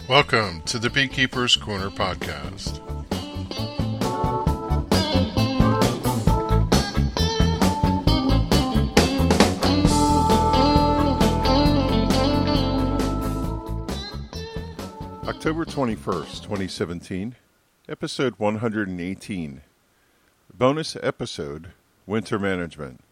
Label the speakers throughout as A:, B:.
A: Welcome to the Beekeeper's Corner podcast. October 21st, 2017, episode 118, bonus episode, Winter Management.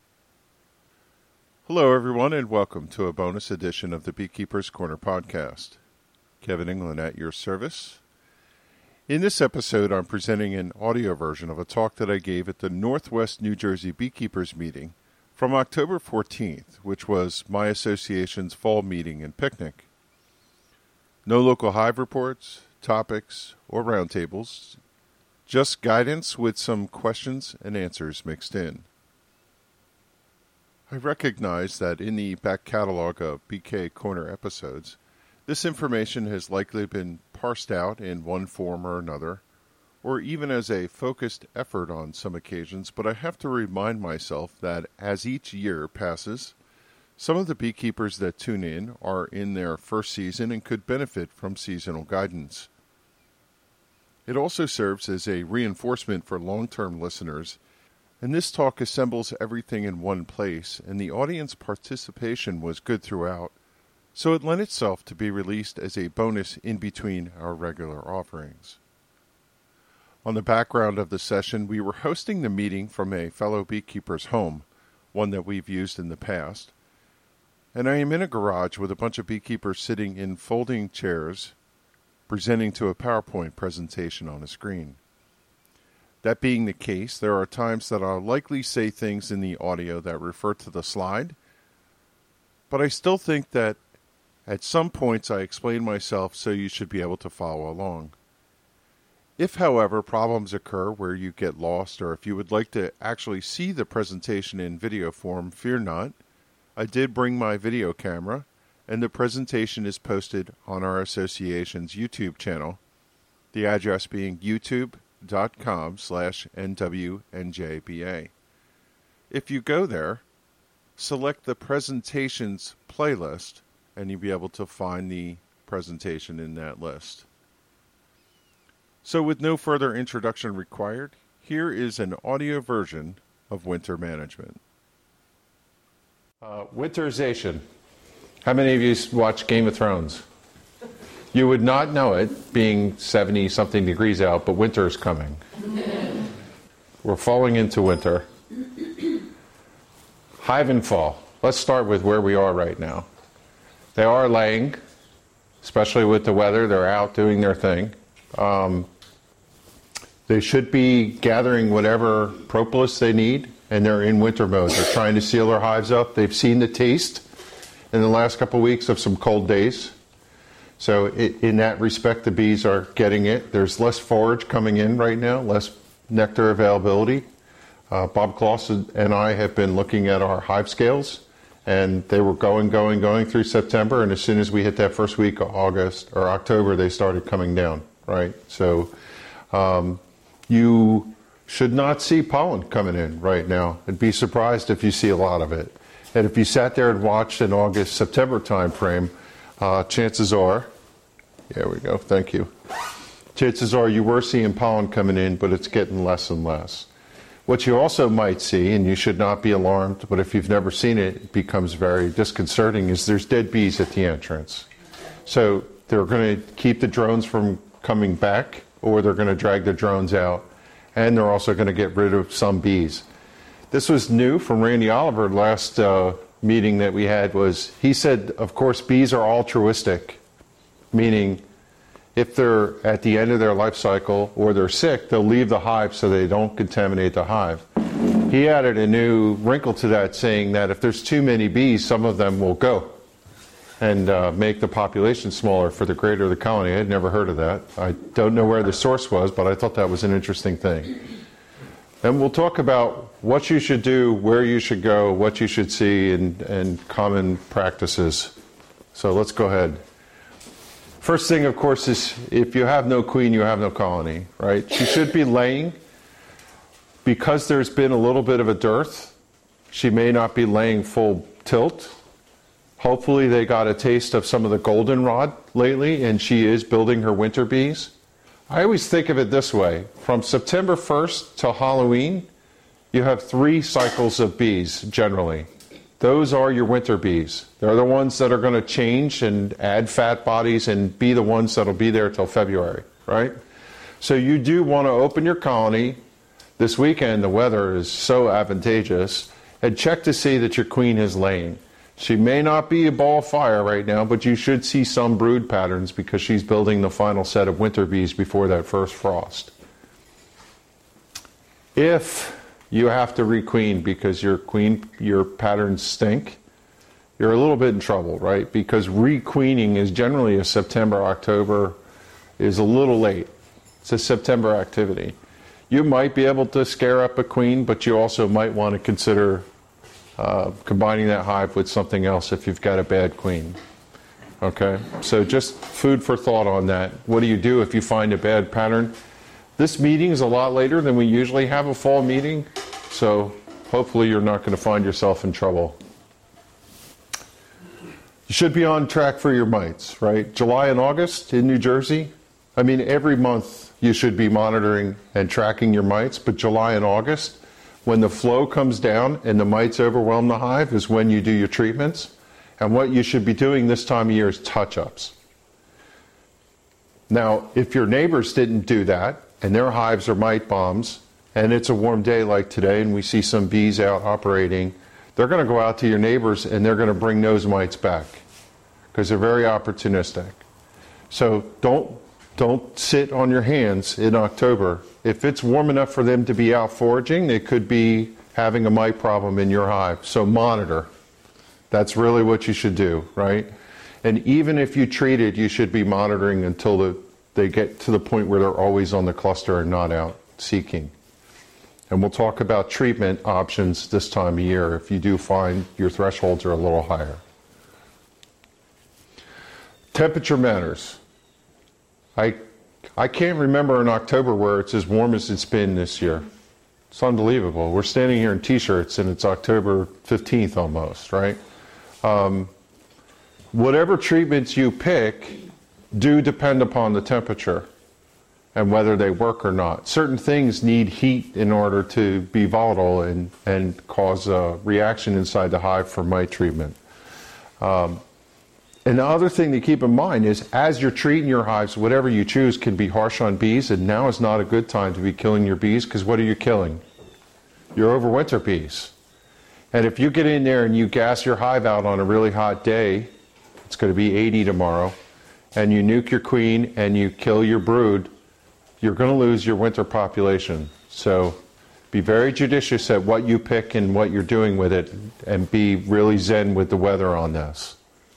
A: Hello everyone and welcome to a bonus edition of the Beekeeper's Corner podcast. Kevin England at your service. In this episode, I'm presenting an audio version of a talk that I gave at the Northwest New Jersey Beekeepers meeting from October 14th, which was my association's fall meeting and picnic. No local hive reports, topics, or roundtables, just guidance with some questions and answers mixed in. I recognize that in the back catalog of BK Corner episodes, this information has likely been parsed out in one form or another, or even as a focused effort on some occasions, but I have to remind myself that as each year passes, some of the beekeepers that tune in are in their first season and could benefit from seasonal guidance. It also serves as a reinforcement for long-term listeners, and this talk assembles everything in one place, and the audience participation was good throughout. So it lent itself to be released as a bonus in between our regular offerings. On the background of the session, we were hosting the meeting from a fellow beekeeper's home, one that we've used in the past, and I am in a garage with a bunch of beekeepers sitting in folding chairs, presenting to a PowerPoint presentation on a screen. That being the case, there are times that I'll likely say things in the audio that refer to the slide, but I still think that at some points I explain myself so you should be able to follow along. If, however, problems occur where you get lost or if you would like to actually see the presentation in video form, fear not. I did bring my video camera and the presentation is posted on our association's YouTube channel, the address being youtube.com/NWNJBA. If you go there, select the presentations playlist and you'll be able to find the presentation in that list. So with no further introduction required, here is an audio version of Winter Management. Winterization. How many of you watch Game of Thrones? You would not know it, being 70-something degrees out, but winter is coming. We're falling into winter. Hive and fall. Let's start with where we are right now. They are laying, especially with the weather. They're out doing their thing. They should be gathering whatever propolis they need, and they're in winter mode. They're trying to seal their hives up. They've seen the taste in the last couple of weeks of some cold days. So in that respect, the bees are getting it. There's less forage coming in right now, less nectar availability. Bob Kloss and I have been looking at our hive scales, and they were going through September, and as soon as we hit that first week of August or October, they started coming down, right? So you should not see pollen coming in right now. I'd be surprised if you see a lot of it. And if you sat there and watched in August, September time frame, chances are, there we go, thank you. Chances are you were seeing pollen coming in, but it's getting less and less. What you also might see, and you should not be alarmed, but if you've never seen it, it becomes very disconcerting, is there's dead bees at the entrance. So they're going to keep the drones from coming back, or they're going to drag the drones out, and they're also going to get rid of some bees. This was new from Randy Oliver last meeting that we had. He said, of course, bees are altruistic, meaning if they're at the end of their life cycle or they're sick, they'll leave the hive so they don't contaminate the hive. He added a new wrinkle to that, saying that if there's too many bees, some of them will go and make the population smaller for the greater the colony. I had never heard of that. I don't know where the source was, but I thought that was an interesting thing. And we'll talk about what you should do, where you should go, what you should see, and common practices. So let's go ahead. First thing, of course, is if you have no queen, you have no colony, right? She should be laying. Because there's been a little bit of a dearth, she may not be laying full tilt. Hopefully they got a taste of some of the goldenrod lately, and she is building her winter bees. I always think of it this way. From September 1st to Halloween, you have 3 cycles of bees, generally. Those are your winter bees. They're the ones that are going to change and add fat bodies and be the ones that will be there till February, right? So you do want to open your colony. This weekend, the weather is so advantageous. And check to see that your queen is laying. She may not be a ball of fire right now, but you should see some brood patterns because she's building the final set of winter bees before that first frost. If you have to requeen because your patterns stink, you're a little bit in trouble, right? Because requeening is generally a September, October, is a little late. It's a September activity. You might be able to scare up a queen, but you also might want to consider combining that hive with something else if you've got a bad queen. Okay, so just food for thought on that. What do you do if you find a bad pattern? This meeting is a lot later than we usually have a fall meeting, so hopefully you're not going to find yourself in trouble. You should be on track for your mites, right? July and August in New Jersey. I mean, every month you should be monitoring and tracking your mites, but July and August, when the flow comes down and the mites overwhelm the hive, is when you do your treatments. And what you should be doing this time of year is touch-ups. Now, if your neighbors didn't do that, and their hives are mite bombs, and it's a warm day like today, and we see some bees out operating, they're going to go out to your neighbors and they're going to bring those mites back because they're very opportunistic. So don't sit on your hands in October. If it's warm enough for them to be out foraging, they could be having a mite problem in your hive. So monitor. That's really what you should do, right? And even if you treat it, you should be monitoring until they get to the point where they're always on the cluster and not out seeking. And we'll talk about treatment options this time of year if you do find your thresholds are a little higher. Temperature matters. I can't remember in October where it's as warm as it's been this year. It's unbelievable. We're standing here in t-shirts and it's October 15th almost, right? Whatever treatments you pick do depend upon the temperature and whether they work or not. Certain things need heat in order to be volatile and cause a reaction inside the hive for mite treatment. And the other thing to keep in mind is as you're treating your hives, whatever you choose can be harsh on bees, and now is not a good time to be killing your bees because what are you killing? Your overwinter bees. And if you get in there and you gas your hive out on a really hot day, it's going to be 80 tomorrow, and you nuke your queen and you kill your brood, you're going to lose your winter population. So be very judicious at what you pick and what you're doing with it, and be really zen with the weather on this.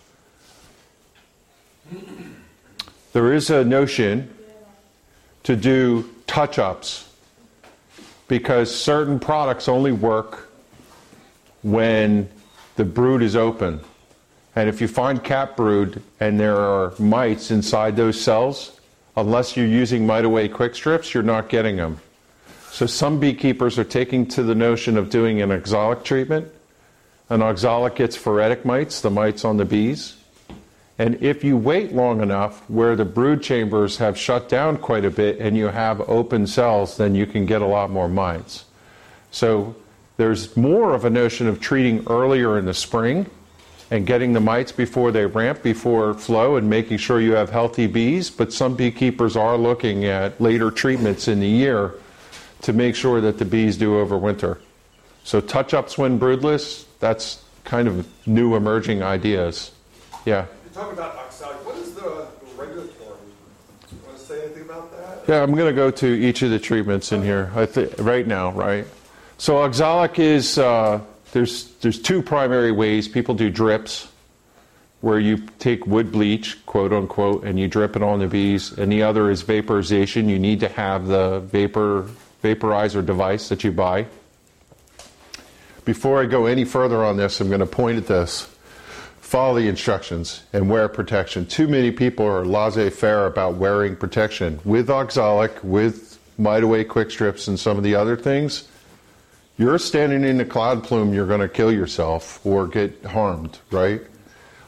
A: There is a notion to do touch-ups because certain products only work when the brood is open. And if you find cap brood and there are mites inside those cells, unless you're using Mite Away quick strips, you're not getting them. So some beekeepers are taking to the notion of doing an oxalic treatment. An oxalic gets phoretic mites, the mites on the bees. And if you wait long enough where the brood chambers have shut down quite a bit and you have open cells, then you can get a lot more mites. So there's more of a notion of treating earlier in the spring and getting the mites before they ramp, before flow, and making sure you have healthy bees. But some beekeepers are looking at later treatments in the year to make sure that the bees do overwinter. So touch-ups when broodless, that's kind of new emerging ideas. Yeah?
B: Talk about oxalic. What is the regulatory? Do you want to say anything about that?
A: Yeah, I'm going to go to each of the treatments in here right now, right? So oxalic is, there's two primary ways. People do drips, where you take wood bleach, quote unquote, and you drip it on the bees. And the other is vaporization. You need to have the vaporizer device that you buy. Before I go any further on this, I'm going to point at this. Follow the instructions and wear protection. Too many people are laissez-faire about wearing protection. With oxalic, with Mite Away quick strips and some of the other things, you're standing in a cloud plume, you're going to kill yourself or get harmed, right?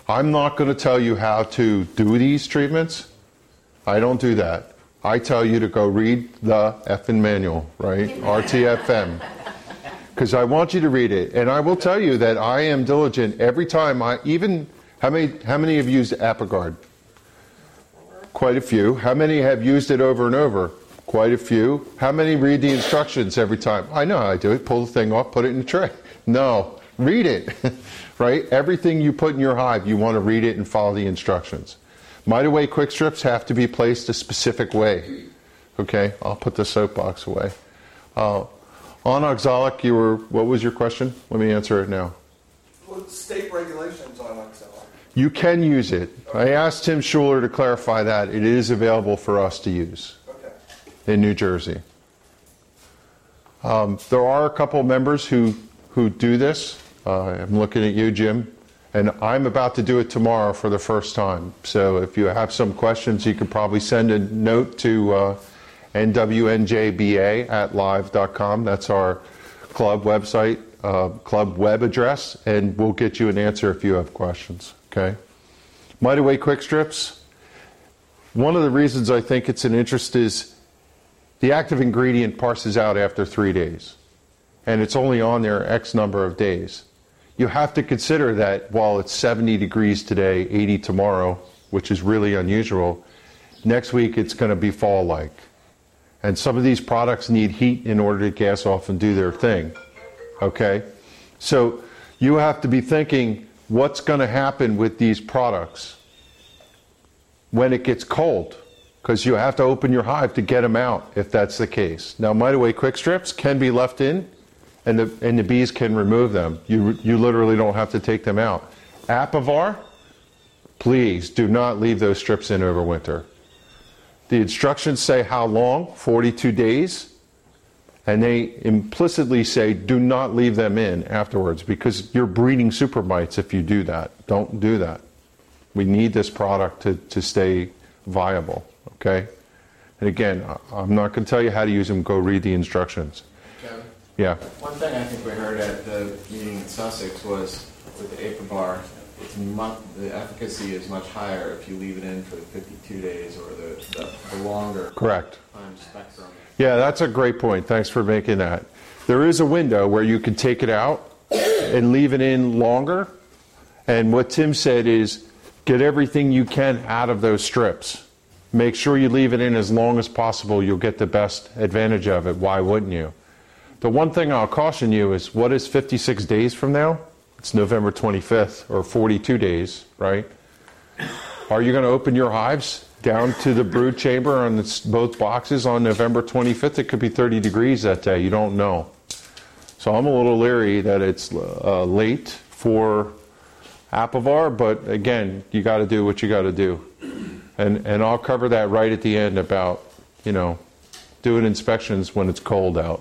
A: I'm not going to tell you how to do these treatments. I don't do that. I tell you to go read the effing manual, right? RTFM. Because I want you to read it. And I will tell you that I am diligent every time how many have used Apogard? Quite a few. How many have used it over and over? Quite a few. How many read the instructions every time? I know how I do it. Pull the thing off, put it in the tray. No, read it, right? Everything you put in your hive, you want to read it and follow the instructions. Mitaway quick strips have to be placed a specific way. Okay, I'll put the soapbox away. On oxalic, what was your question? Let me answer it now.
B: What state regulations on oxalic?
A: You can use it. I asked Tim Schuler to clarify that. It is available for us to use in New Jersey. There are a couple of members who do this. I'm looking at you, Jim. And I'm about to do it tomorrow for the first time. So if you have some questions, you could probably send a note to nwnjba@live.com. That's our club website, club web address, and we'll get you an answer if you have questions. Okay? Mitaway quick strips. One of the reasons I think it's an interest is the active ingredient parses out after 3 days. And it's only on there X number of days. You have to consider that while it's 70 degrees today, 80 tomorrow, which is really unusual, next week it's going to be fall-like. And some of these products need heat in order to gas off and do their thing. Okay? So you have to be thinking, what's going to happen with these products when it gets cold? Because you have to open your hive to get them out if that's the case. Now, Mitaway quick strips can be left in, and the bees can remove them. You literally don't have to take them out. Apivar, please do not leave those strips in over winter. The instructions say how long, 42 days, and they implicitly say do not leave them in afterwards because you're breeding super mites if you do that. Don't do that. We need this product to stay viable, okay? And again, I'm not going to tell you how to use them. Go read the instructions.
C: Kevin?
A: Yeah.
C: One thing I think we heard at the meeting in Sussex was with the Apivar, the efficacy is much higher if you leave it in for the 52 days or the longer
A: Correct.
C: time spectrum.
A: Yeah, that's a great point. Thanks for making that. There is a window where you can take it out and leave it in longer. And what Tim said is get everything you can out of those strips. Make sure you leave it in as long as possible. You'll get the best advantage of it. Why wouldn't you? The one thing I'll caution you is what is 56 days from now? It's November 25th or 42 days, right? Are you going to open your hives down to the brood chamber on both boxes on November 25th? It could be 30 degrees that day. You don't know. So I'm a little leery that it's late for Apivar, but again, you got to do what you got to do. And I'll cover that right at the end about, doing inspections when it's cold out.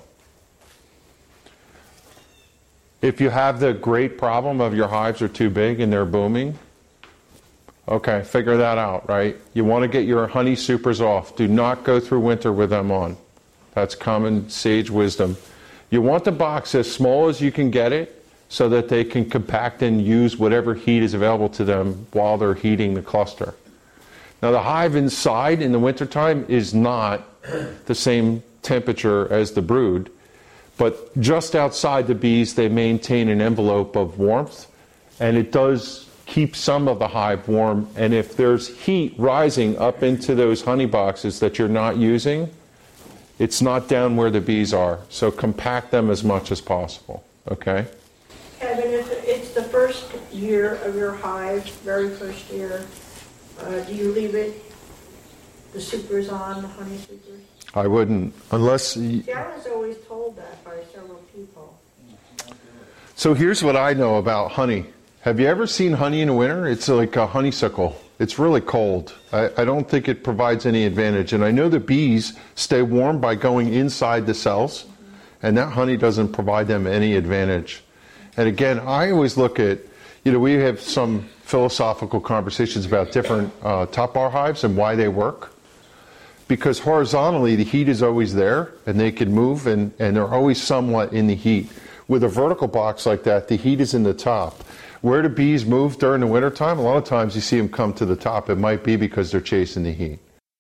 A: If you have the great problem of your hives are too big and they're booming, okay, figure that out, right? You want to get your honey supers off. Do not go through winter with them on. That's common sage wisdom. You want the box as small as you can get it so that they can compact and use whatever heat is available to them while they're heating the cluster. Now the hive inside in the wintertime is not the same temperature as the brood, but just outside the bees they maintain an envelope of warmth, and it does keep some of the hive warm. And if there's heat rising up into those honey boxes that you're not using, it's not down where the bees are. So compact them as much as possible, okay?
D: Kevin, if it's the first year of your hive, very first year, do you leave the supers on, the honey supers?
A: I wouldn't, unless...
D: See, I was always told that by several people.
A: So here's what I know about honey. Have you ever seen honey in the winter? It's like a honeysuckle. It's really cold. I don't think it provides any advantage. And I know the bees stay warm by going inside the cells, and that honey doesn't provide them any advantage. And again, I always look at, we have some philosophical conversations about different top bar hives and why they work. Because horizontally, the heat is always there, and they can move, and they're always somewhat in the heat. With a vertical box like that, the heat is in the top. Where do bees move during the wintertime? A lot of times you see them come to the top. It might be because they're chasing the heat.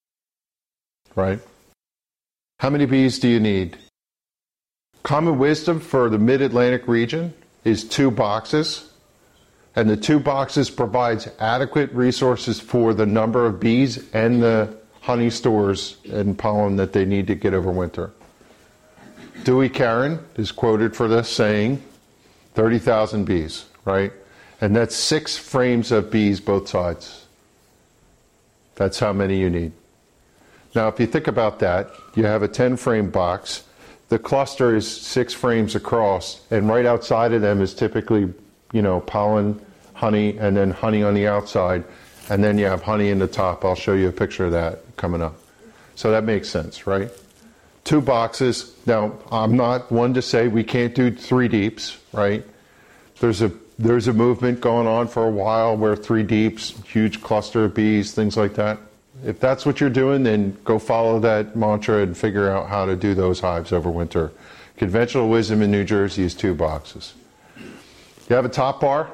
A: Right? How many bees do you need? Common wisdom for the mid-Atlantic region is 2 boxes. And the 2 boxes provides adequate resources for the number of bees and the honey stores and pollen that they need to get over winter. Dewey Caron is quoted for this saying, 30,000 bees, right? And that's 6 frames of bees both sides. That's how many you need. Now, if you think about that, you have a 10-frame box. The cluster is 6 frames across, and right outside of them is typically, pollen, honey, and then honey on the outside, and then you have honey in the top. I'll show you a picture of that coming up. So that makes sense, right? 2 boxes. Now, I'm not one to say we can't do 3 deeps, right? There's a movement going on for a while where 3 deeps, huge cluster of bees, things like that. If that's what you're doing, then go follow that mantra and figure out how to do those hives over winter. Conventional wisdom in New Jersey is 2 boxes. You have a top bar.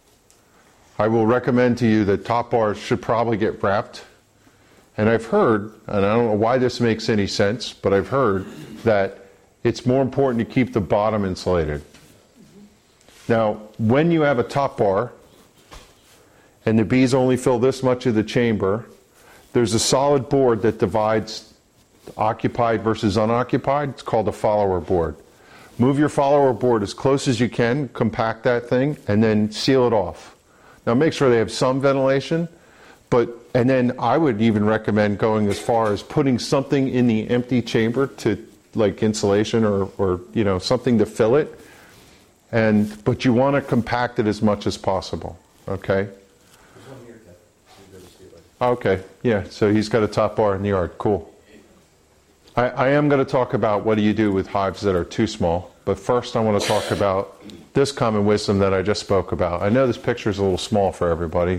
A: I will recommend to you that top bars should probably get wrapped. And I've heard, and I don't know why this makes any sense, but I've heard that it's more important to keep the bottom insulated. Now, when you have a top bar, and the bees only fill this much of the chamber, there's a solid board that divides occupied versus unoccupied. It's called a follower board. Move your follower board as close as you can, compact that thing, and then seal it off. Now make sure they have some ventilation, and then I would even recommend going as far as putting something in the empty chamber to, like insulation or something to fill it. But you want to compact it as much as possible, okay? Okay, yeah, so he's got a top bar in the yard. Cool. I am going to talk about what do you do with hives that are too small, but first I want to talk about this common wisdom that I just spoke about. I know this picture is a little small for everybody.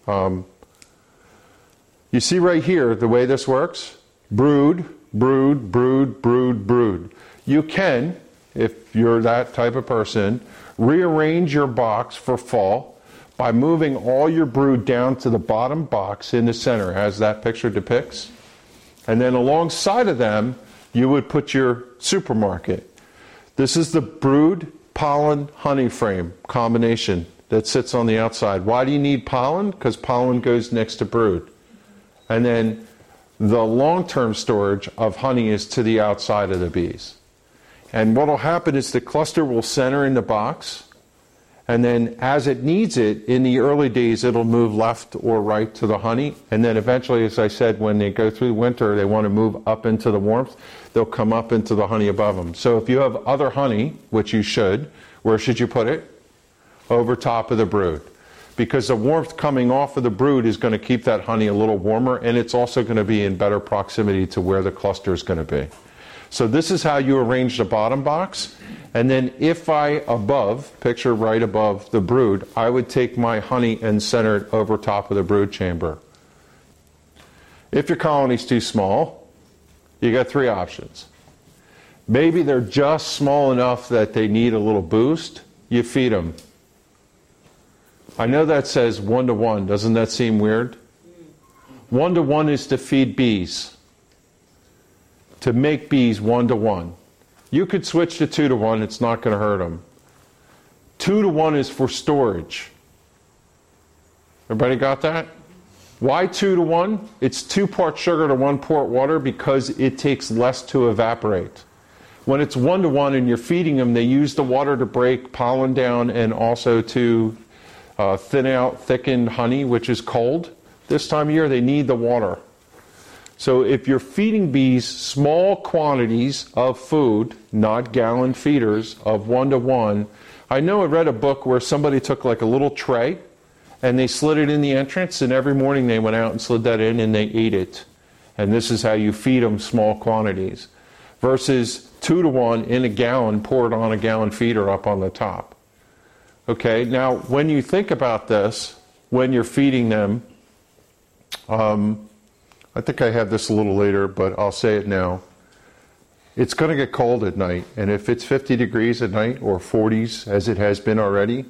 A: You see right here the way this works? Brood, brood, brood, brood, brood. You can, if you're that type of person, rearrange your box for fall by moving all your brood down to the bottom box in the center, as that picture depicts. And then alongside of them, you would put your supermarket. This is the brood, pollen, honey frame combination that sits on the outside. Why do you need pollen? Because pollen goes next to brood. And then the long-term storage of honey is to the outside of the bees. And what will happen is the cluster will center in the box, and then as it needs it, in the early days, it'll move left or right to the honey. And then eventually, as I said, when they go through winter, they want to move up into the warmth, they'll come up into the honey above them. So if you have other honey, which you should, where should you put it? Over top of the brood. Because the warmth coming off of the brood is going to keep that honey a little warmer, and it's also going to be in better proximity to where the cluster is going to be. So this is how you arrange the bottom box. And then if picture right above the brood, I would take my honey and center it over top of the brood chamber. If your colony's too small, you got 3 options. Maybe they're just small enough that they need a little boost. You feed them. I know that says 1-to-1. Doesn't that seem weird? 1-to-1 is to feed bees. To make bees 1-to-1. You could switch to 2-to-1. It's not going to hurt them. 2-to-1 is for storage. Everybody got that? Why 2-to-1? It's 2 parts sugar to 1 part water because it takes less to evaporate. When it's 1-to-1 and you're feeding them, they use the water to break pollen down and also to thin out thickened honey, which is cold. This time of year, they need the water. So if you're feeding bees small quantities of food, not gallon feeders, of 1-to-1, I know I read a book where somebody took like a little tray and they slid it in the entrance, and every morning they went out and slid that in and they ate it. And this is how you feed them small quantities. Versus 2-to-1 in a gallon poured on a gallon feeder up on the top. Okay, now when you think about this, when you're feeding them, I think I have this a little later, but I'll say it now. It's going to get cold at night, and if it's 50 degrees at night or 40s as it has been already,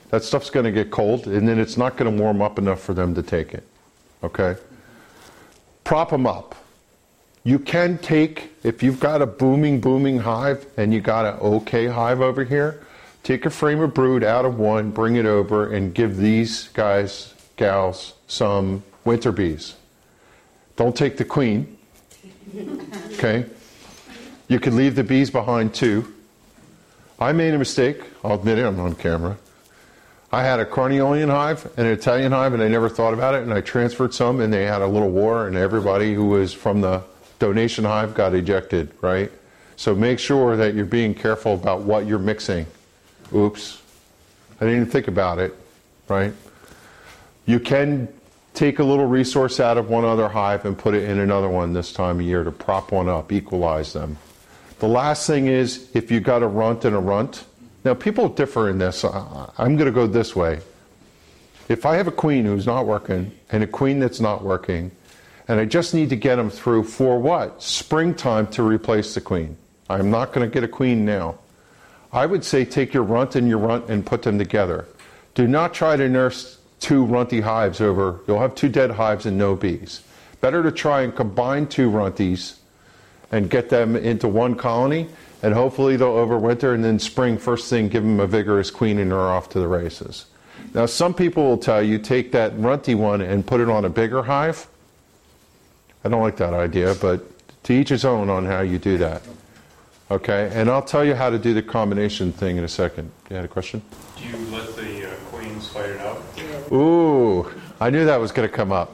A: That stuff's going to get cold, and then it's not going to warm up enough for them to take it. Okay? Prop them up. You can take, if you've got a booming hive and you got an okay hive over here, take a frame of brood out of one, bring it over, and give these guys, gals, some winter bees. Don't take the queen. Okay? You can leave the bees behind too. I made a mistake. I'll admit it, I'm on camera. I had a Carniolan hive and an Italian hive, and I never thought about it, and I transferred some, and they had a little war, and everybody who was from the donation hive got ejected, right? So make sure that you're being careful about what you're mixing. Oops. I didn't even think about it, right? You can take a little resource out of one other hive and put it in another one this time of year to prop one up, equalize them. The last thing is, if you got a runt and a runt, now people differ in this. I'm going to go this way. If I have a queen who's not working and a queen that's not working, and I just need to get them through for what? Springtime to replace the queen. I'm not going to get a queen now. I would say take your runt and put them together. Do not try to nurse two runty hives over. You'll have two dead hives and no bees. Better to try and combine two runties and get them into one colony, and hopefully they'll overwinter, and then spring, first thing, give them a vigorous queen and they're off to the races. Now, some people will tell you, take that runty one and put it on a bigger hive. I don't like that idea, but to each his own on how you do that. Okay, and I'll tell you how to do the combination thing in a second. You had a question?
E: Do you let the queens fight it out?
A: Ooh, I knew that was going to come up.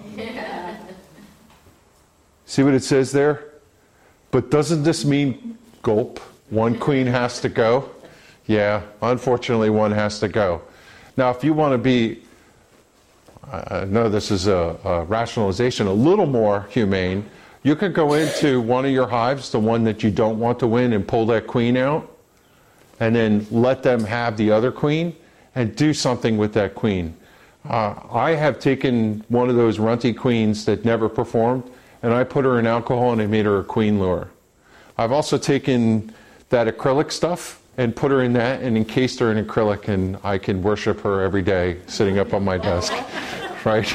A: See what it says there? But doesn't this mean gulp? One queen has to go? Yeah, unfortunately one has to go. Now, if you want to be, I know this is a rationalization, a little more humane, you could go into one of your hives, the one that you don't want to win, and pull that queen out, and then let them have the other queen, and do something with that queen. I have taken one of those runty queens that never performed, and I put her in alcohol and I made her a queen lure. I've also taken that acrylic stuff and put her in that and encased her in acrylic, and I can worship her every day sitting up on my desk, right?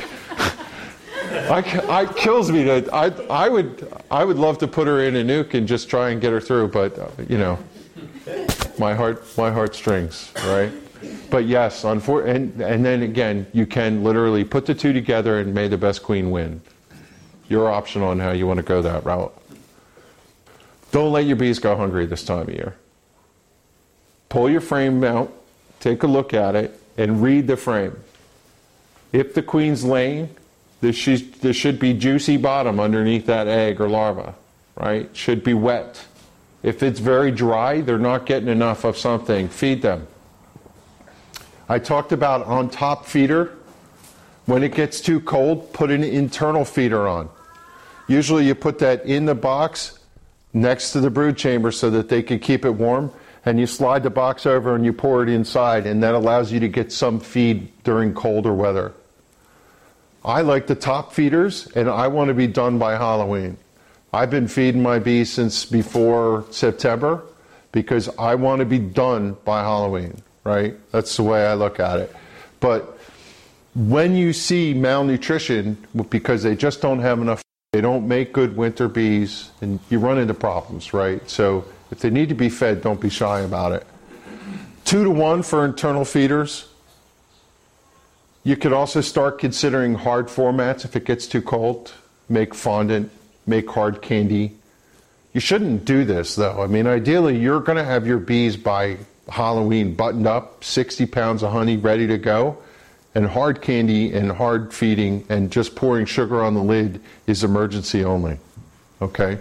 A: It kills me that I would love to put her in a nuke and just try and get her through, but you know, my heartstrings, right? But yes, and then again, you can literally put the two together and may the best queen win. Your option on how you want to go that route. Don't let your bees go hungry this time of year. Pull your frame out, take a look at it, and read the frame. If the queen's laying, there should be juicy bottom underneath that egg or larva, right? Should be wet. If it's very dry, they're not getting enough of something. Feed them. I talked about on top feeder. When it gets too cold, put an internal feeder on. Usually you put that in the box next to the brood chamber so that they can keep it warm, and you slide the box over and you pour it inside, and that allows you to get some feed during colder weather. I like the top feeders, and I want to be done by Halloween. I've been feeding my bees since before September because I want to be done by Halloween, right? That's the way I look at it. But when you see malnutrition, because they just don't have enough, they don't make good winter bees, and you run into problems, right? So if they need to be fed, don't be shy about it. 2-to-1 for internal feeders. You could also start considering hard formats if it gets too cold. Make fondant, make hard candy. You shouldn't do this, though. I mean, ideally, you're going to have your bees by Halloween buttoned up, 60 pounds of honey ready to go. And hard candy and hard feeding and just pouring sugar on the lid is emergency only. Okay?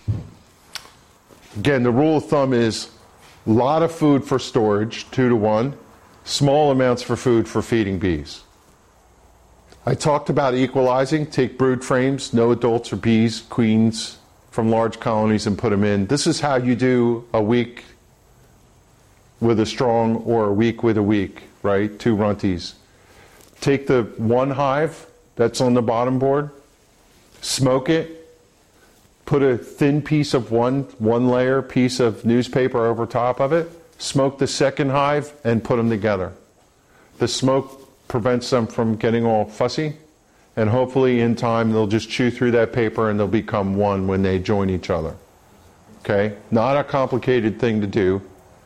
A: Again, the rule of thumb is a lot of food for storage, 2-to-1, small amounts for food for feeding bees. I talked about equalizing. Take brood frames, no adults or bees, queens from large colonies, and put them in. This is how you do a week with a strong or a week with a weak, right? 2 runties. Take the one hive that's on the bottom board, smoke it, put a thin piece of one layer piece of newspaper over top of it, smoke the second hive, and put them together. the smoke prevents them from getting all fussy, and hopefully in time they'll just chew through that paper and they'll become one when they join each other. Okay? Not a complicated thing to do.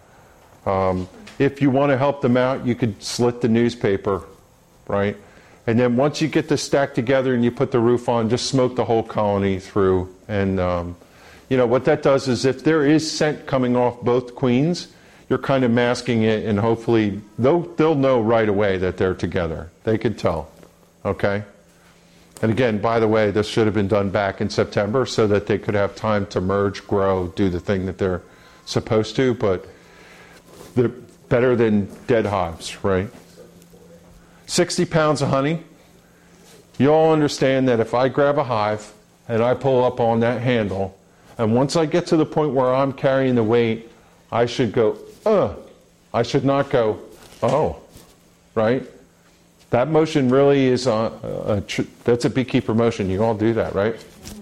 A: If you want to help them out, you could slit the newspaper, right? And then once you get this stacked together and you put the roof on, just smoke the whole colony through. And what that does is if there is scent coming off both queens, you're kind of masking it, and hopefully they'll know right away that they're together. They could tell. Okay? And again, by the way, this should have been done back in September so that they could have time to merge, grow, do the thing that they're supposed to, but they're better than dead hives, right? 60 pounds of honey. You all understand that if I grab a hive and I pull up on that handle, and once I get to the point where I'm carrying the weight, I should go, I should not go, oh, right? That motion really is that's a beekeeper motion. You all do that, right?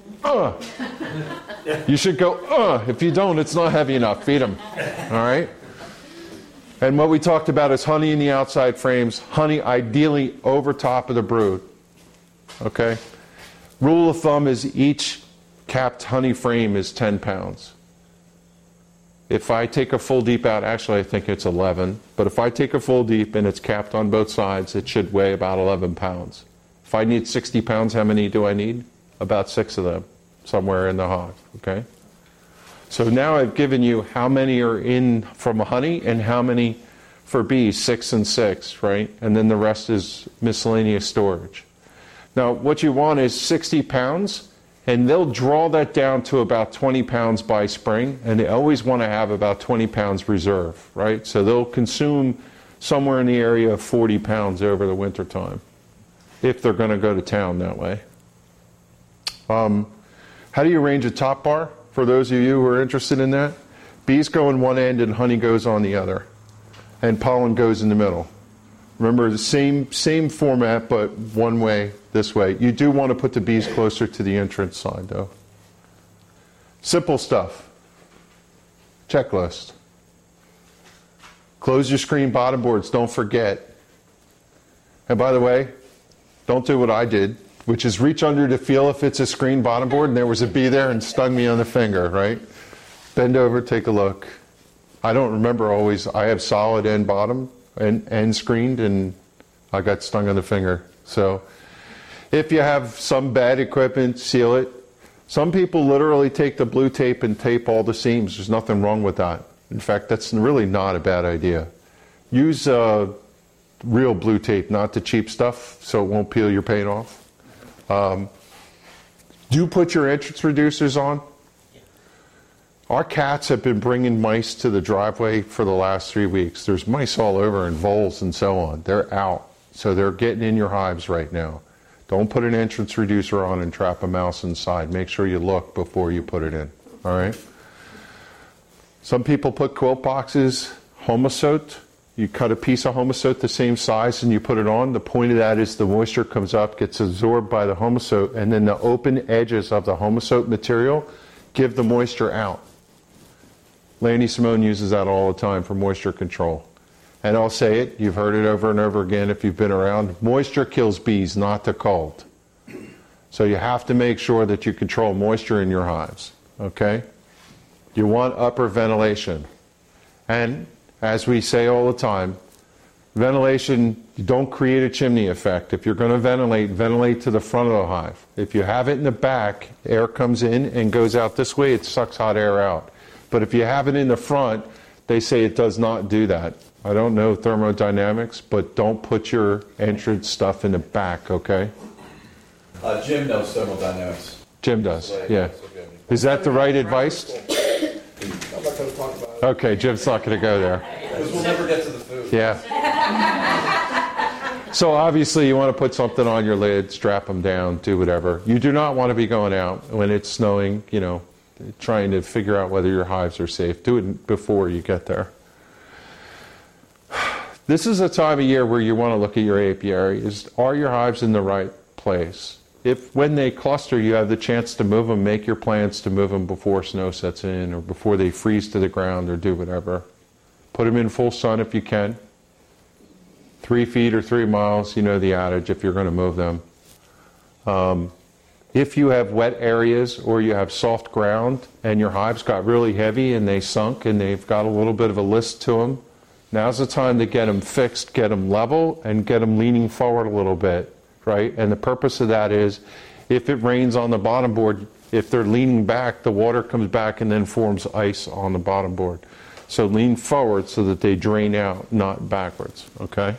A: You should go, if you don't, it's not heavy enough. Feed them, all right? And what we talked about is honey in the outside frames, honey ideally over top of the brood, okay? Rule of thumb is each capped honey frame is 10 pounds. If I take a full deep out, actually I think it's 11, but if I take a full deep and it's capped on both sides, it should weigh about 11 pounds. If I need 60 pounds, how many do I need? About 6 of them, somewhere in the hive, okay? So now I've given you how many are in from honey and how many for bees, 6 and 6, right? And then the rest is miscellaneous storage. Now what you want is 60 pounds, and they'll draw that down to about 20 pounds by spring, and they always want to have about 20 pounds reserve, right? So they'll consume somewhere in the area of 40 pounds over the winter time, if they're going to go to town that way. How do you arrange a top bar? For those of you who are interested in that, bees go on one end and honey goes on the other, and pollen goes in the middle. Remember, the same format, but one way, this way. You do want to put the bees closer to the entrance side, though. Simple stuff. Checklist. Close your screen bottom boards, don't forget. And by the way, don't do what I did, which is reach under to feel if it's a screen bottom board, and there was a bee there and stung me on the finger, right? Bend over, take a look. I don't remember always. I have solid end bottom and screened, and I got stung on the finger. So if you have some bad equipment, seal it. Some people literally take the blue tape and tape all the seams. There's nothing wrong with that. In fact, that's really not a bad idea. Use real blue tape, not the cheap stuff, so it won't peel your paint off. Do put your entrance reducers on. Our cats have been bringing mice to the driveway for the last 3 weeks. There's mice all over and voles and so on. They're out. So they're getting in your hives right now. Don't put an entrance reducer on and trap a mouse inside. Make sure you look before you put it in. All right? Some people put quilt boxes, Homosote. You cut a piece of Homosote the same size and you put it on. The point of that is the moisture comes up, gets absorbed by the Homosote, and then the open edges of the Homosote material give the moisture out. Lanny Simone uses that all the time for moisture control. And I'll say it, you've heard it over and over again if you've been around. Moisture kills bees, not the cold. So you have to make sure that you control moisture in your hives. Okay? You want upper ventilation. And as we say all the time, ventilation, you don't create a chimney effect. If you're going to ventilate to the front of the hive. If you have it in the back, air comes in and goes out this way, it sucks hot air out. But if you have it in the front, they say it does not do that. I don't know thermodynamics, but don't put your entrance stuff in the back, okay?
C: Jim knows thermodynamics.
A: Jim does, yeah. Is that the right advice?
B: I'm not going to talk about it.
A: Okay, Jim's not going to go there.
C: Because we'll never get to the food.
A: Yeah. So obviously you want to put something on your lid, strap them down, do whatever. You do not want to be going out when it's snowing, trying to figure out whether your hives are safe. Do it before you get there. This is a time of year where you want to look at your apiaries. Are your hives in the right place? If when they cluster you have the chance to move them, make your plans to move them before snow sets in or before they freeze to the ground or do whatever. Put them in full sun if you can. 3 feet or 3 miles, you know the adage if you're going to move them. If you have wet areas or you have soft ground and your hives got really heavy and they sunk and they've got a little bit of a list to them, now's the time to get them fixed, get them level, and get them leaning forward a little bit, right? And the purpose of that is if it rains on the bottom board, if they're leaning back, the water comes back and then forms ice on the bottom board. So lean forward so that they drain out, not backwards, okay?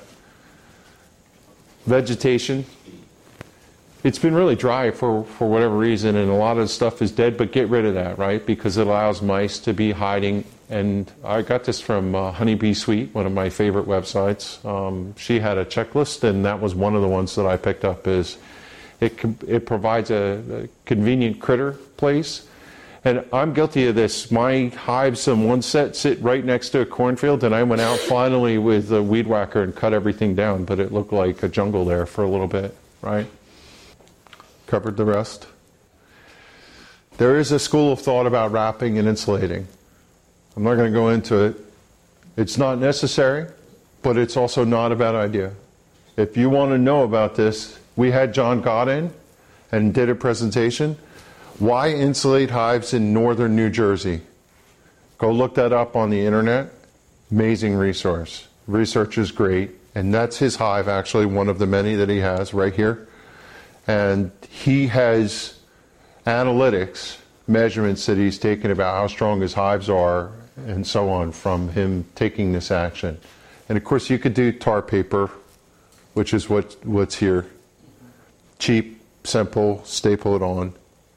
A: Vegetation. It's been really dry for whatever reason, and a lot of the stuff is dead, but get rid of that, right? Because it allows mice to be hiding. And I got this from Honeybee Suite, one of my favorite websites. She had a checklist, and that was one of the ones that I picked up. Is it provides a convenient critter place. And I'm guilty of this. My hives in one set sit right next to a cornfield, and I went out finally with a weed whacker and cut everything down, but it looked like a jungle there for a little bit, right? Covered the rest. There is a school of thought about wrapping and insulating. I'm not going to go into it. It's not necessary, but it's also not a bad idea. If you want to know about this, we had John Gott in and did a presentation. Why insulate hives in northern New Jersey? Go look that up on the internet. Amazing resource. Research is great. And that's his hive, actually, one of the many that he has right here. And he has analytics, measurements that he's taken about how strong his hives are and so on from him taking this action. And of course you could do tar paper, which is what's here. Cheap, simple, staple it on.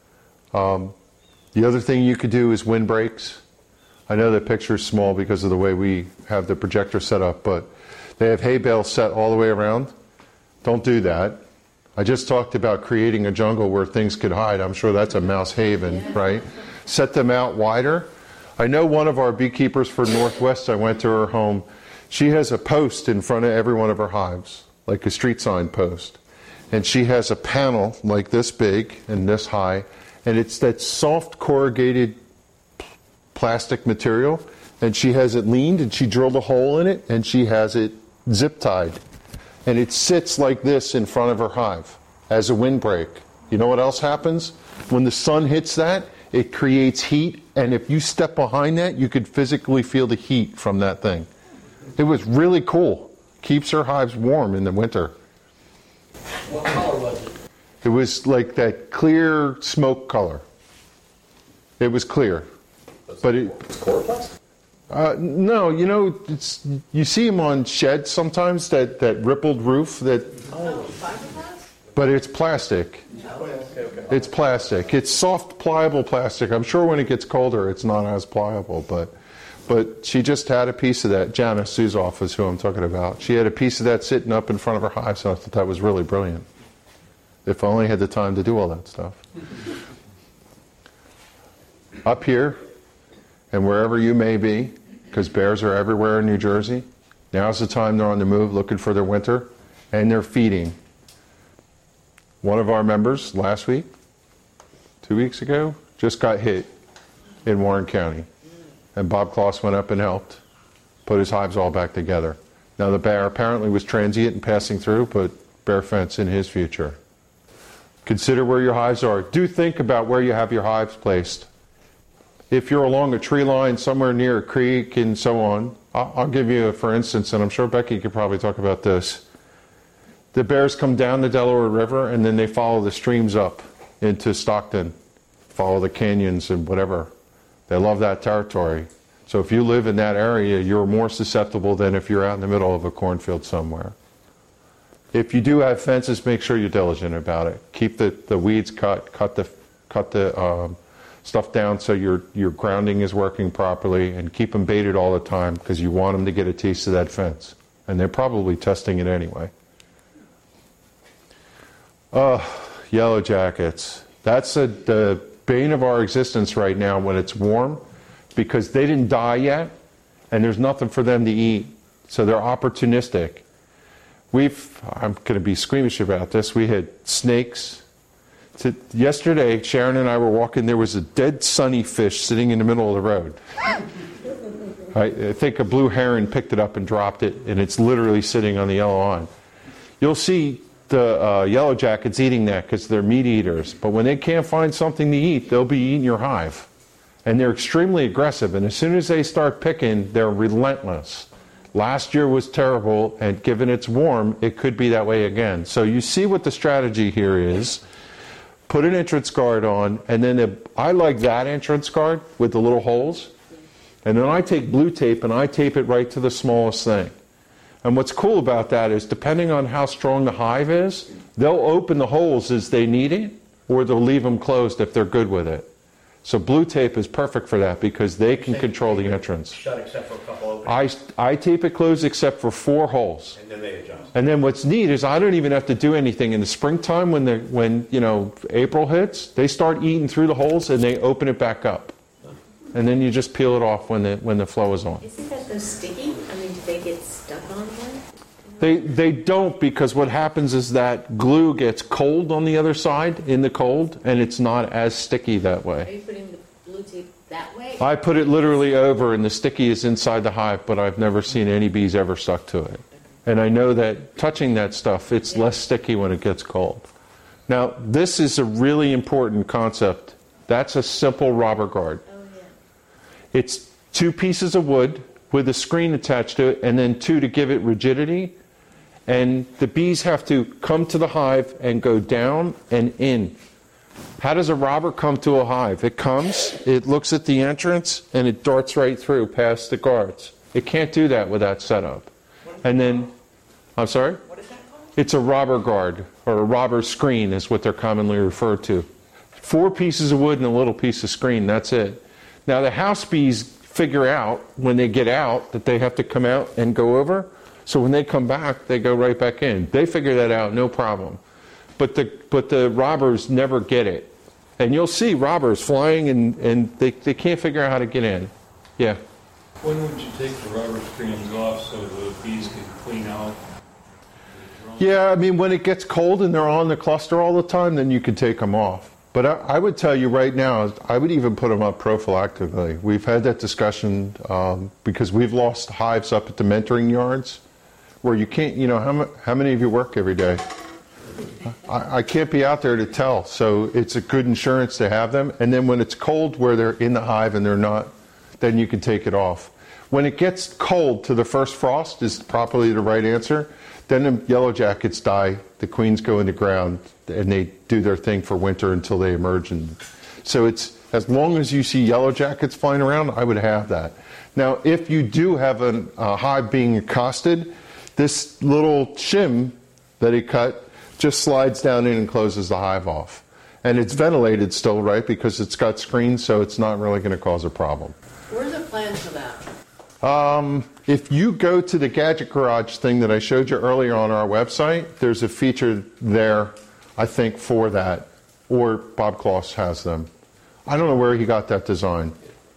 A: The other thing you could do is windbreaks. I know the picture's small because of the way we have the projector set up, but they have hay bales set all the way around. Don't do that. I just talked about creating a jungle where things could hide. I'm sure that's a mouse haven, right? Set them out wider. I know one of our beekeepers for Northwest, I went to her home. She has a post in front of every one of her hives, like a street sign post. And she has a panel like this big and this high, and it's that soft corrugated plastic material, and she has it leaned, and she drilled a hole in it, and she has it zip tied. And it sits like this in front of her hive as a windbreak. You know what else happens? When the sun hits that, it creates heat, and if you step behind that, you could physically feel the heat from that thing. It was really cool. Keeps her hives warm in the winter.
F: What color was it?
A: It was like that clear smoke color. It was clear. But
B: It's chloroplast?
A: no, you know, you see them on sheds sometimes, that rippled roof, but it's plastic.
B: Okay.
A: It's plastic. It's soft, pliable plastic. I'm sure when it gets colder, it's not as pliable, but she just had a piece of that. Janice Suzoff is who I'm talking about. She had a piece of that sitting up in front of her hive, so I thought that was really brilliant. If I only had the time to do all that stuff. Up here, and wherever you may be, because bears are everywhere in New Jersey, now's the time they're on the move looking for their winter, and they're feeding. One of our members last week, 2 weeks ago, just got hit in Warren County. And Bob Kloss went up and helped put his hives all back together. Now the bear apparently was transient and passing through, but bear fence in his future. Consider where your hives are. Do think about where you have your hives placed. If you're along a tree line somewhere near a creek and so on, I'll give you a for instance, and I'm sure Becky could probably talk about this. The bears come down the Delaware River and then they follow the streams up into Stockton, follow the canyons and whatever. They love that territory. So if you live in that area, you're more susceptible than if you're out in the middle of a cornfield somewhere. If you do have fences, make sure you're diligent about it. Keep the weeds cut the stuff down so your grounding is working properly, and keep them baited all the time because you want them to get a taste of that fence. And they're probably testing it anyway. Yellow jackets. That's the bane of our existence right now when it's warm, because they didn't die yet and there's nothing for them to eat. So they're opportunistic. I'm going to be squeamish about this. We had snakes. Yesterday, Sharon and I were walking. There was a dead sunny fish sitting in the middle of the road. I think a blue heron picked it up and dropped it, and it's literally sitting on the yellow line. You'll see the yellow jackets eating that because they're meat eaters. But when they can't find something to eat, they'll be eating your hive. And they're extremely aggressive. And as soon as they start picking, they're relentless. Last year was terrible, and given it's warm, it could be that way again. So you see what the strategy here is. Put an entrance guard on, and then I like that entrance guard with the little holes. And then I take blue tape and I tape it right to the smallest thing. And what's cool about that is, depending on how strong the hive is, they'll open the holes as they need it, or they'll leave them closed if they're good with it. So blue tape is perfect for that because they can control the entrance.
F: Shut except for a couple openings.
A: I tape it closed except for 4 holes.
F: And then they adjust.
A: And then what's neat is I don't even have to do anything in the springtime when April hits. They start eating through the holes and they open it back up. And then you just peel it off when the flow is on.
G: Isn't that so sticky? I mean, do they get stuck on one?
A: They don't, because what happens is that glue gets cold on the other side in the cold, and it's not as sticky that
G: Are
A: way.
G: you putting the blue tape that way?
A: I put it literally over, and the sticky is inside the hive, but I've never seen any bees ever stuck to it. And I know that touching that stuff, it's less sticky when it gets cold. Now, this is a really important concept. That's a simple robber guard.
G: Oh, yeah.
A: It's 2 pieces of wood with a screen attached to it, and then 2 to give it rigidity. And the bees have to come to the hive and go down and in. How does a robber come to a hive? It comes, it looks at the entrance, and it darts right through past the guards. It can't do that with that setup. And then, I'm sorry?
F: What is that called?
A: It's a robber guard, or a robber screen is what they're commonly referred to. 4 pieces of wood and a little piece of screen, that's it. Now the house bees figure out, when they get out, that they have to come out and go over. So when they come back, they go right back in. They figure that out, no problem. But the robbers never get it. And you'll see robbers flying and they can't figure out how to get in. Yeah.
E: When would you take the rubber screens off so the bees can clean out?
A: Yeah, I mean, when it gets cold and they're on the cluster all the time, then you can take them off. But I would tell you right now, I would even put them up prophylactically. We've had that discussion because we've lost hives up at the mentoring yards where you can't, how many of you work every day? I can't be out there to tell. So it's a good insurance to have them. And then when it's cold where they're in the hive and they're not, then you can take it off. When it gets cold to the first frost is probably the right answer. Then the yellow jackets die, the queens go in the ground, and they do their thing for winter until they emerge. And so it's, as long as you see yellow jackets flying around, I would have that. Now, if you do have a hive being accosted, this little shim that he cut just slides down in and closes the hive off. And it's ventilated still, right, because it's got screens, so it's not really going to cause a problem.
G: Where's the plan for that?
A: If you go to the Gadget Garage thing that I showed you earlier on our website, there's a feature there, I think, for that. Or Bob Kloss has them. I don't know where he got that design.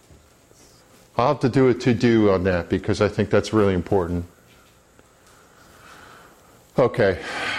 A: I'll have to do a to-do on that because I think that's really important. Okay.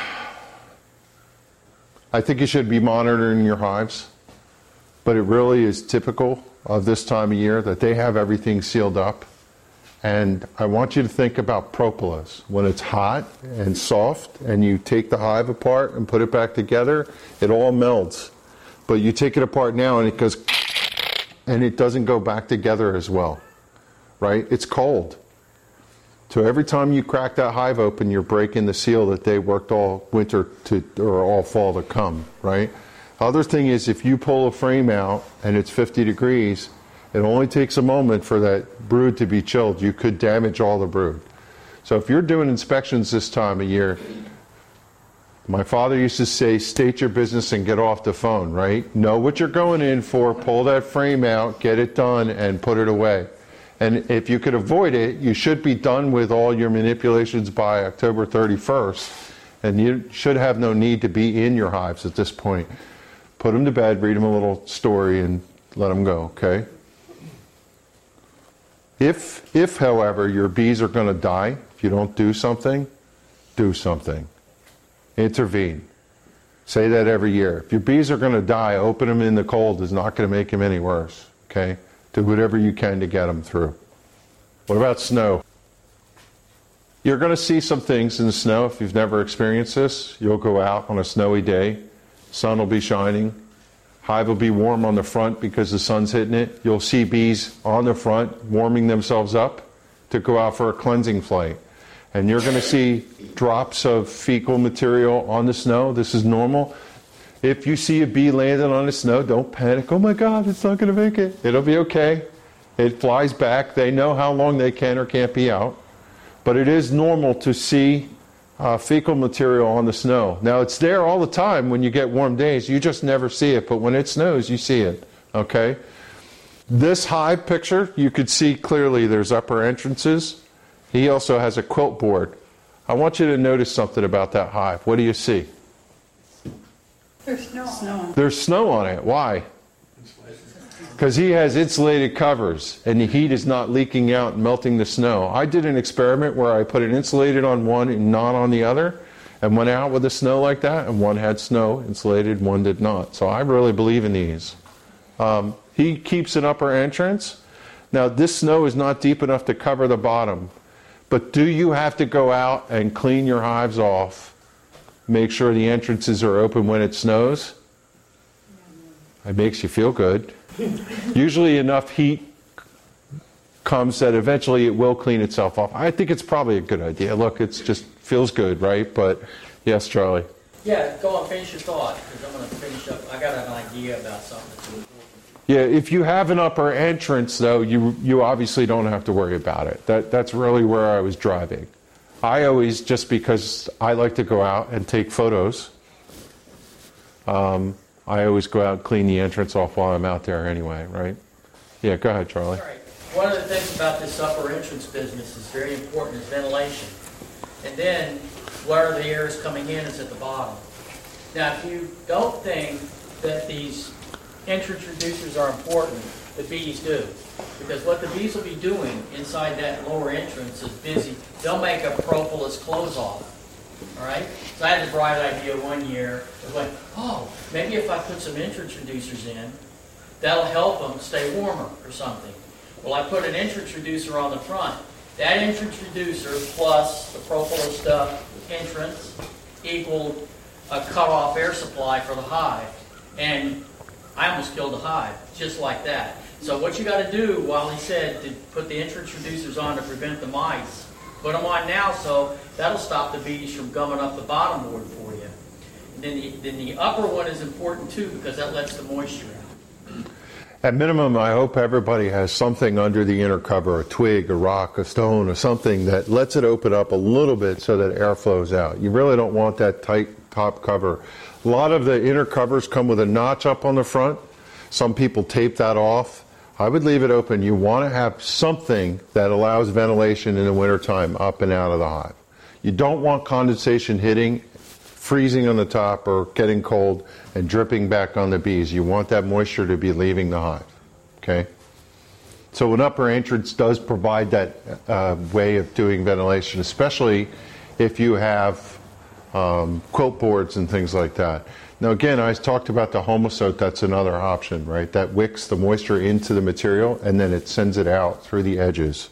A: I think you should be monitoring your hives, but it really is typical of this time of year that they have everything sealed up. And I want you to think about propolis. When it's hot and soft and you take the hive apart and put it back together, it all melts. But you take it apart now and it goes, and it doesn't go back together as well, right? It's cold. So every time you crack that hive open, you're breaking the seal that they worked all winter to, or all fall to come, right? Other thing is, if you pull a frame out and it's 50 degrees, it only takes a moment for that brood to be chilled. You could damage all the brood. So if you're doing inspections this time of year, my father used to say, state your business and get off the phone, right? Know what you're going in for, pull that frame out, get it done, and put it away. And if you could avoid it, you should be done with all your manipulations by October 31st. And you should have no need to be in your hives at this point. Put them to bed, read them a little story, and let them go, okay? If, however, your bees are going to die, if you don't do something, intervene. Say that every year. If your bees are going to die, open them in the cold is not going to make them any worse, okay? Do whatever you can to get them through. What about snow? You're going to see some things in the snow if you've never experienced this. You'll go out on a snowy day. Sun will be shining. Hive will be warm on the front because the sun's hitting it. You'll see bees on the front warming themselves up to go out for a cleansing flight. And you're going to see drops of fecal material on the snow. This is normal. If you see a bee landing on the snow, don't panic. Oh my God, it's not going to make it. It'll be okay. It flies back. They know how long they can or can't be out. But it is normal to see fecal material on the snow. Now, it's there all the time when you get warm days. You just never see it. But when it snows, you see it. Okay? This hive picture, you could see clearly there's upper entrances. He also has a quilt board. I want you to notice something about that hive. What do you see?
D: There's snow.
A: There's snow on it. Why? Because he has insulated covers and the heat is not leaking out and melting the snow. I did an experiment where I put it insulated on one and not on the other and went out with the snow like that, and one had snow insulated, one did not. So I really believe in these. He keeps an upper entrance. Now this snow is not deep enough to cover the bottom, but do you have to go out and clean your hives off? Make sure the entrances are open when it snows? It makes you feel good. Usually enough heat comes that eventually it will clean itself off. I think it's probably a good idea. Look, it just feels good, right? But yes, Charlie.
H: Yeah, go on, finish your thought, because I'm going to finish up. I got an idea about something that's important.
A: Yeah, if you have an upper entrance, though, you obviously don't have to worry about it. That's really where I was driving. I always, just because I like to go out and take photos, I always go out and clean the entrance off while I'm out there anyway, right? Yeah, go ahead, Charlie.
H: All right. One of the things about this upper entrance business is very important is ventilation. And then where the air is coming in is at the bottom. Now, if you don't think that these entrance reducers are important, the bees do. Because what the bees will be doing inside that lower entrance is busy. They'll make a propolis close off. All right? So I had a bright idea one year. I went, oh, maybe if I put some entrance reducers in, that'll help them stay warmer or something. Well, I put an entrance reducer on the front. That entrance reducer plus the propolis stuff entrance equaled a cut-off air supply for the hive. And I almost killed the hive, just like that. So what you got to do, while he said to put the entrance reducers on to prevent the mice, put them on now, so that'll stop the bees from gumming up the bottom board for you. And then the upper one is important too, because that lets the moisture out.
A: At minimum, I hope everybody has something under the inner cover, a twig, a rock, a stone, or something that lets it open up a little bit so that air flows out. You really don't want that tight top cover. A lot of the inner covers come with a notch up on the front. Some people tape that off. I would leave it open. You want to have something that allows ventilation in the wintertime up and out of the hive. You don't want condensation hitting, freezing on the top, or getting cold and dripping back on the bees. You want that moisture to be leaving the hive. Okay? So an upper entrance does provide that way of doing ventilation, especially if you have quilt boards and things like that. Now again, I talked about the Homosote. That's another option, right? That wicks the moisture into the material and then it sends it out through the edges.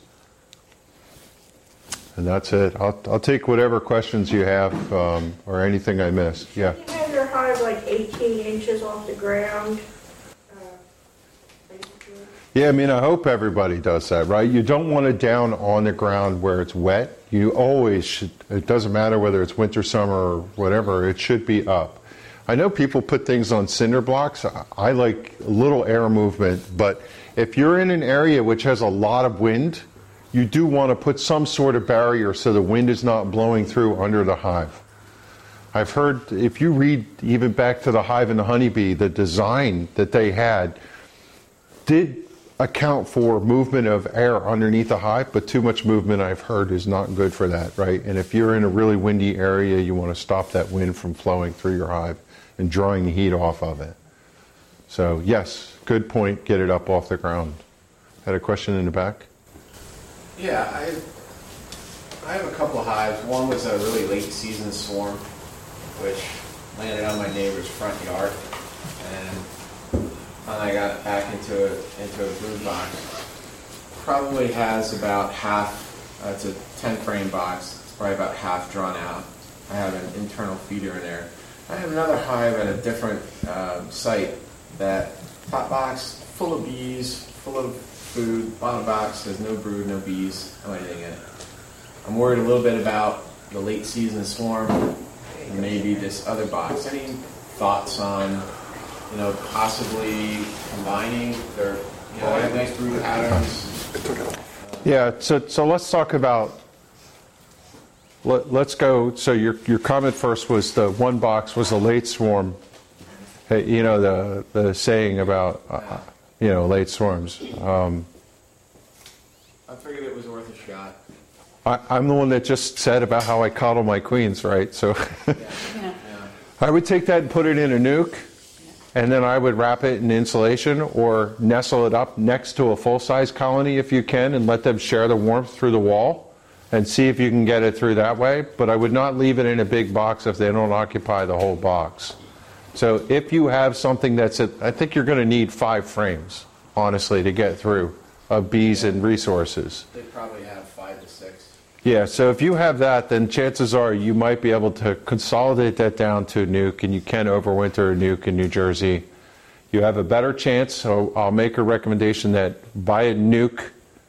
A: And that's it. I'll take whatever questions you have or anything I missed. Yeah.
D: You have your hive like 18 inches off the ground.
A: Yeah, I mean, I hope everybody does that, right? You don't want it down on the ground where it's wet. You always should, it doesn't matter whether it's winter, summer, or whatever, it should be up. I know people put things on cinder blocks. I like a little air movement, but if you're in an area which has a lot of wind, you do want to put some sort of barrier so the wind is not blowing through under the hive. I've heard, if you read even back to the hive and the honeybee, the design that they had did account for movement of air underneath the hive, but too much movement, I've heard, is not good for that, right? And if you're in a really windy area, you want to stop that wind from flowing through your hive and drawing the heat off of it. So yes, good point, get it up off the ground. Had a question in the back?
C: Yeah, I have a couple of hives. One was a really late season swarm, which landed on my neighbor's front yard, and I got back into a brood box. probably has about half, it's a 10 frame box, it's probably about half drawn out. I have an internal feeder in there. I have another hive at a different site, that top box full of bees, full of food, bottom box has no brood, no bees, no anything in it. I'm worried a little bit about the late season swarm and maybe this other box. Any thoughts on, possibly combining their, I have nice brood patterns.
A: Yeah, so let's talk about, let's go, so your comment first was the one box was a late swarm. Hey, the saying about, late swarms.
C: I figured it was worth a shot.
A: I'm the one that just said about how I coddle my queens, right? So
G: Yeah.
A: I would take that and put it in a nuke, and then I would wrap it in insulation or nestle it up next to a full-size colony if you can, and let them share the warmth through the wall and see if you can get it through that way. But I would not leave it in a big box if they don't occupy the whole box. So if you have something I think you're going to need 5 frames, honestly, to get through of bees and resources.
C: They probably have 5 to 6.
A: Yeah, so if you have that, then chances are you might be able to consolidate that down to a nuke, and you can overwinter a nuke in New Jersey. You have a better chance, so I'll make a recommendation that buy a nuke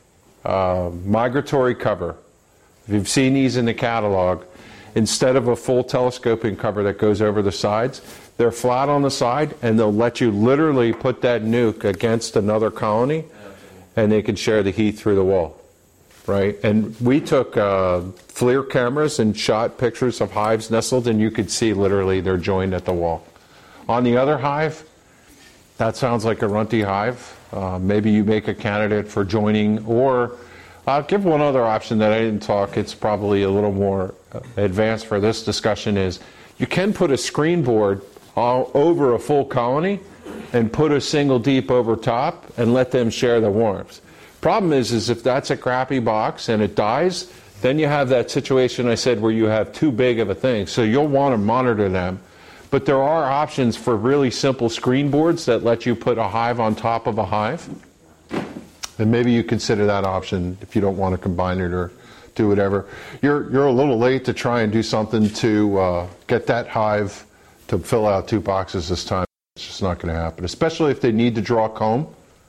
A: migratory cover. If you've seen these in the catalog, instead of a full telescoping cover that goes over the sides, they're flat on the side, and they'll let you literally put that nuke against another colony, and they can share the heat through the wall. Right, and we took FLIR cameras and shot pictures of hives nestled, and you could see literally they're joined at the wall. On the other hive, that sounds like a runty hive. Maybe you make a candidate for joining, or I'll give one other option that I didn't talk. It's probably a little more advanced for this discussion. Is you can put a screen board all over a full colony and put a single deep over top and let them share the warmth. Problem is if that's a crappy box and it dies, then you have that situation I said where you have too big of a thing. So you'll want to monitor them. But there are options for really simple screen boards that let you put a hive on top of a hive. And maybe you consider that option if you don't want to combine it or do whatever. You're a little late to try and do something to get that hive to fill out 2 boxes this time. It's just not going to happen, especially if they need to draw comb.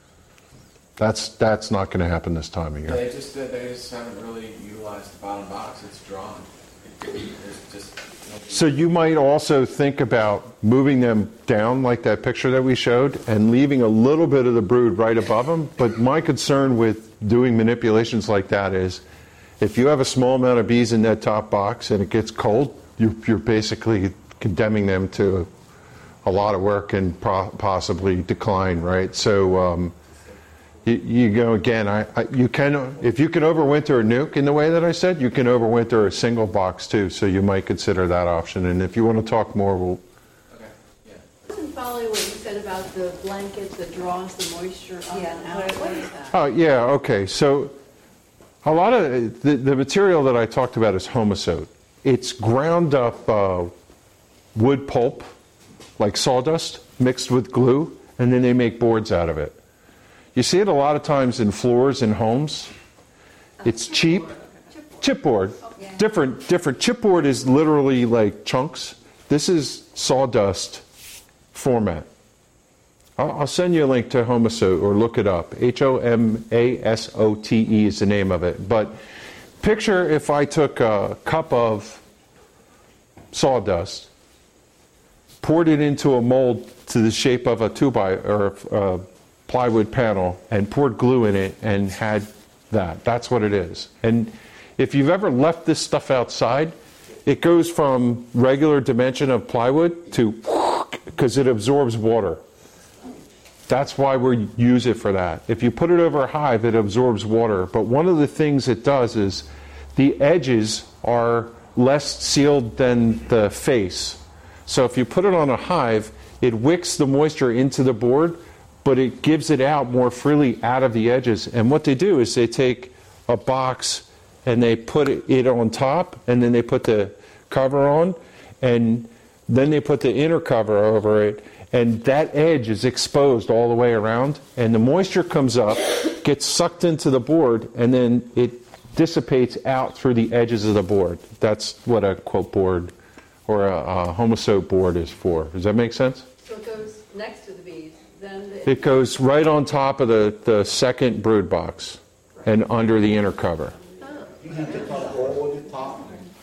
A: That's not going to happen this time of year.
C: They just haven't really utilized the bottom box. It's drawn.
A: So you might also think about moving them down like that picture that we showed and leaving a little bit of the brood right above them. But my concern with doing manipulations like that is if you have a small amount of bees in that top box and it gets cold, you're basically condemning them to a lot of work and possibly decline, right? So you go again. You can, if you can overwinter a nuke in the way that I said, you can overwinter a single box too. So you might consider that option. And if you want to talk more, we'll.
C: Okay. Yeah.
G: I wasn't following what you said about the blanket that draws the moisture up and out. What is that?
A: Oh yeah. Okay. So a lot of the material that I talked about is Homosote. It's ground up wood pulp, like sawdust, mixed with glue, and then they make boards out of it. You see it a lot of times in floors in homes. It's cheap. Chipboard. Different. Chipboard is literally like chunks. This is sawdust format. I'll send you a link to Homosote or look it up. Homasote is the name of it. But picture if I took a cup of sawdust, poured it into a mold to the shape of a 2x or a plywood panel and poured glue in it and had that. That's what it is. And if you've ever left this stuff outside, it goes from regular dimension of plywood to, because it absorbs water. That's why we use it for that. If you put it over a hive, it absorbs water. But one of the things it does is the edges are less sealed than the face. So if you put it on a hive, it wicks the moisture into the board, but it gives it out more freely out of the edges. And what they do is they take a box and they put it on top, and then they put the cover on, and then they put the inner cover over it, and that edge is exposed all the way around, and the moisture comes up,
I: gets sucked into the board, and then it dissipates out through the edges of the board. That's what a quilt board or a Homosoap board is for. Does that make sense?
G: So it goes next to the bees, then
I: It goes right on top of the second brood box and under the inner cover.
F: You have to top roll at the top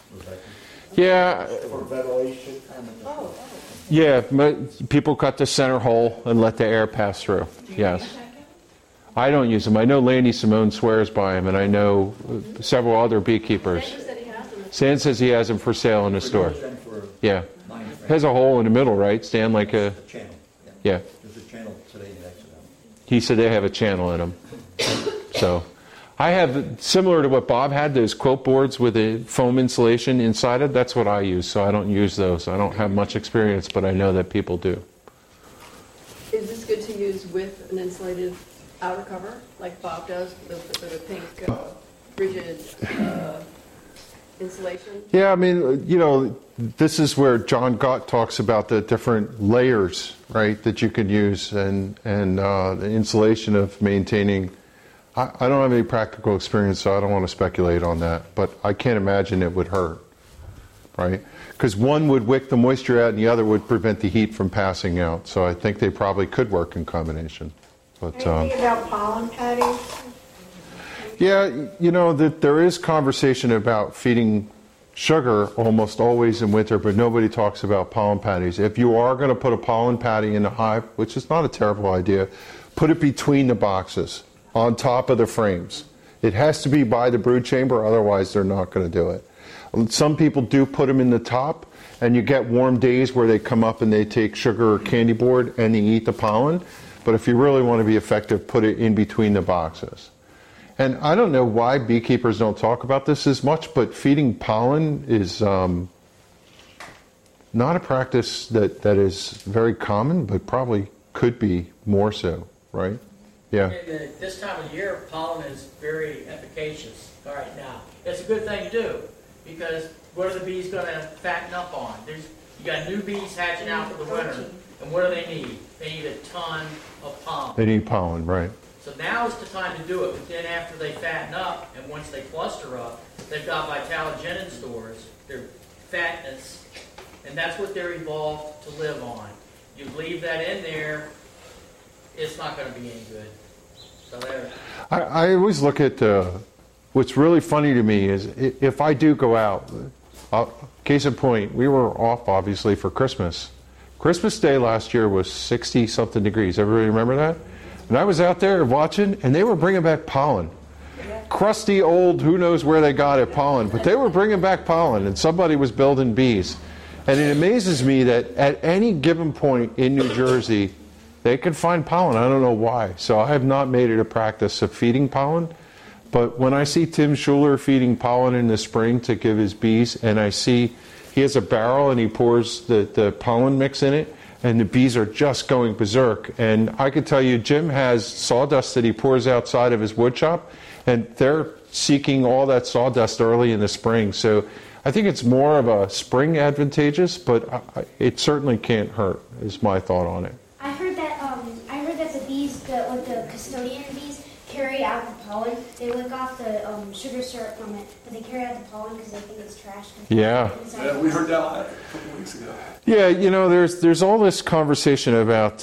I: Yeah,
F: for ventilation.
I: yeah. People cut the center hole and let the air pass through. Yes. I don't use them. I know Landy Simone swears by them, and I know several other beekeepers.
G: Sandra said he has them.
I: Stan says he has them for sale in the store. Yeah. Has a hole in the middle, right, Stan? Like a
F: Channel.
I: yeah.
F: There's a channel today next to them.
I: He said they have a channel in them. So I have, similar to what Bob had, those quilt boards with a foam insulation inside it. That's what I use, so I don't use those. I don't have much experience, but I know that people do.
G: Is this good to use with an insulated outer cover, like Bob does, the pink rigid insulation?
I: Yeah, I mean, you know, this is where John Gott talks about the different layers, right, that you can use and the insulation of maintaining. I don't have any practical experience, so I don't want to speculate on that, but I can't imagine it would hurt, right? Because one would wick the moisture out and the other would prevent the heat from passing out. So I think they probably could work in combination. But,
D: Anything about pollen patties?
I: yeah, you know, there is conversation about feeding sugar almost always in winter, but nobody talks about pollen patties. If you are going to put a pollen patty in the hive, which is not a terrible idea, put it between the boxes, on top of the frames. It has to be by the brood chamber, otherwise they're not going to do it. Some people do put them in the top, and you get warm days where they come up and they take sugar or candy board and they eat the pollen. But if you really want to be effective, put it in between the boxes. And I don't know why beekeepers don't talk about this as much, but feeding pollen is not a practice that is very common, but probably could be more so, right? Yeah.
H: This time of year, pollen is very efficacious right now. It's a good thing to do because what are the bees going to fatten up on? You got new bees hatching out for the winter, and what do they need? They need a ton of pollen.
I: They need pollen, right.
H: So now is the time to do it, but then after they fatten up, and once they cluster up, they've got Vitalogenin stores, their fatness, and that's what they're evolved to live on. You leave that in there, it's not going to be any good. So there.
I: I always look at what's really funny to me is if I do go out, case in point, we were off obviously for Christmas. Christmas Day last year was 60-something degrees. Everybody remember that? And I was out there watching, and they were bringing back pollen. Crusty old, who knows where they got it, pollen. But they were bringing back pollen, and somebody was building bees. And it amazes me that at any given point in New Jersey, they can find pollen. I don't know why. So I have not made it a practice of feeding pollen. But when I see Tim Schuler feeding pollen in the spring to give his bees, and I see he has a barrel and he pours the pollen mix in it, and the bees are just going berserk. And I can tell you, Jim has sawdust that he pours outside of his wood shop, and they're seeking all that sawdust early in the spring. So I think it's more of a spring advantageous, but it certainly can't hurt, is my thought on it.
J: I heard that the bees, the custodian bees, carry out the pollen. They lick off the sugar syrup from it, but they carry out the pollen because they think it's trash.
I: Yeah.
B: Yeah, we heard that a couple weeks ago.
I: Yeah, you know, there's all this conversation about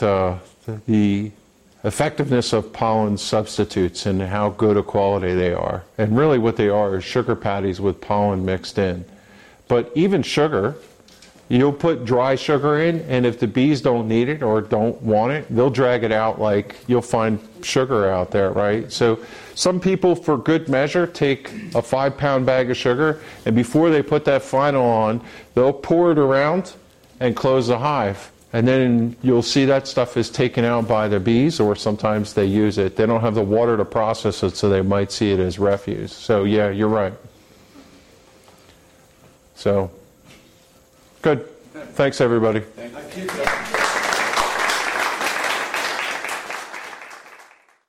I: the effectiveness of pollen substitutes and how good a quality they are. And really what they are is sugar patties with pollen mixed in. But even sugar, you'll put dry sugar in, and if the bees don't need it or don't want it, they'll drag it out like you'll find sugar out there, right? So some people, for good measure, take a 5-pound bag of sugar, and before they put that final on, they'll pour it around and close the hive. And then you'll see that stuff is taken out by the bees, or sometimes they use it. They don't have the water to process it, so they might see it as refuse. So yeah, you're right. So, good. Thanks, everybody.
B: Thank you.